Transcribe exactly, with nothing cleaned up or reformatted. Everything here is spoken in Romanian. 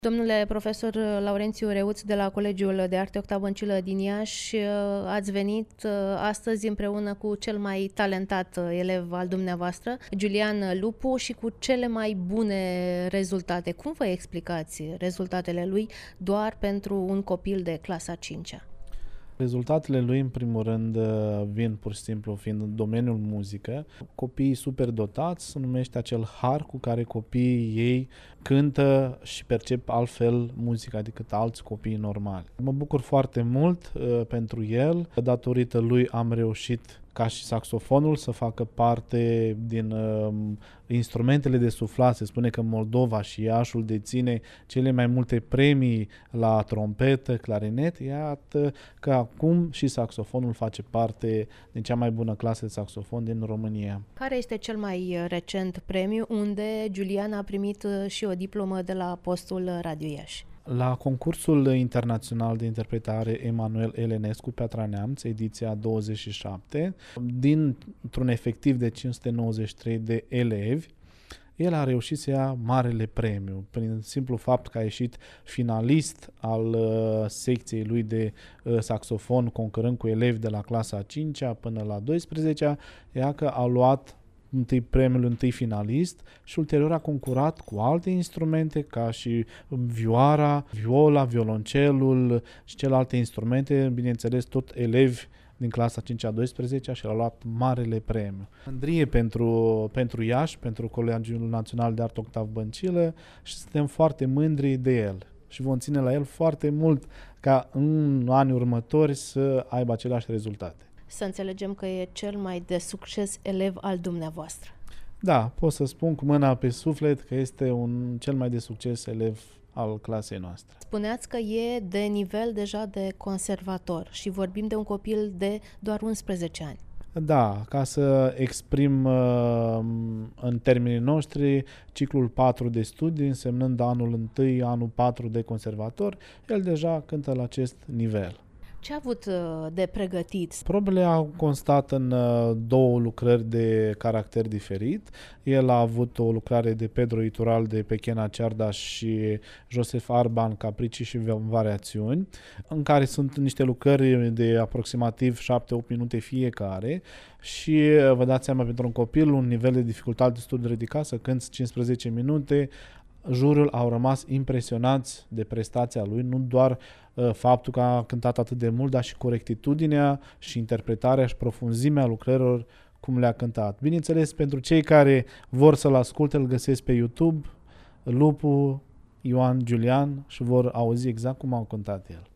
Domnule profesor Laurențiu Reuț de la Colegiul de Arte Octav Băncilă din Iași, ați venit astăzi împreună cu cel mai talentat elev al dumneavoastră, Giulian Lupu, și cu cele mai bune rezultate. Cum vă explicați rezultatele lui doar pentru un copil de clasa a cincea? Rezultatele lui, în primul rând, vin pur și simplu fiind în domeniul muzică. Copiii superdotați se numește acel har cu care copiii ei cântă și percep altfel muzica decât alți copii normali. Mă bucur foarte mult uh, pentru el. Datorită lui am reușit ca și saxofonul să facă parte din uh, instrumentele de suflat. Se spune că Moldova și Iașul deține cele mai multe premii la trompetă, clarinet. Iată că acum și saxofonul face parte din cea mai bună clasă de saxofon din România. Care este cel mai recent premiu unde Giulian a primit și o diplomă de la postul Radio Iași? La concursul internațional de interpretare Emanuel Elenescu, Piatra Neamț, ediția douăzeci și șapte, dintr-un efectiv de cinci sute nouăzeci și trei de elevi, el a reușit să ia marele premiu, prin simplu fapt că a ieșit finalist al uh, secției lui de uh, saxofon, concurând cu elevi de la clasa a cincea până la a douăsprezecea, ea că a luat întâi premiul întâi finalist și ulterior a concurat cu alte instrumente ca și vioara, viola, violoncelul și celelalte instrumente, bineînțeles tot elevi din clasa a cincea a douăsprezecea și a luat marele premiu. Mândrie pentru, pentru Iași, pentru Colegiul Național de Arte Octav Băncilă și suntem foarte mândri de el și vom ține la el foarte mult ca în anii următori să aibă aceleași rezultate. Să înțelegem că e cel mai de succes elev al dumneavoastră. Da, pot să spun cu mâna pe suflet că este un cel mai de succes elev al clasei noastre. Spuneați că e de nivel deja de conservator și vorbim de un copil de doar unsprezece ani. Da, ca să exprim uh, în termenii noștri ciclul patru de studii, însemnând anul unu, anul patru de conservator, el deja cântă la acest nivel. Ce a avut de pregătit? Probele au constat în două lucrări de caracter diferit. El a avut o lucrare de Pedro Itural de Pechena Ceardaș și Joseph Arban, Capricii și Variațiuni, în care sunt niște lucrări de aproximativ șapte opt minute fiecare și vă dați seama, pentru un copil un nivel de dificultate destul de ridicat, să cânți cincisprezece minute. Jurul au rămas impresionați de prestația lui, nu doar uh, faptul că a cântat atât de mult, dar și corectitudinea și interpretarea și profunzimea lucrărilor cum le-a cântat. Bineînțeles, pentru cei care vor să-l asculte, îl găsesc pe YouTube, Lupu, Ioan Giulian, și vor auzi exact cum a cântat el.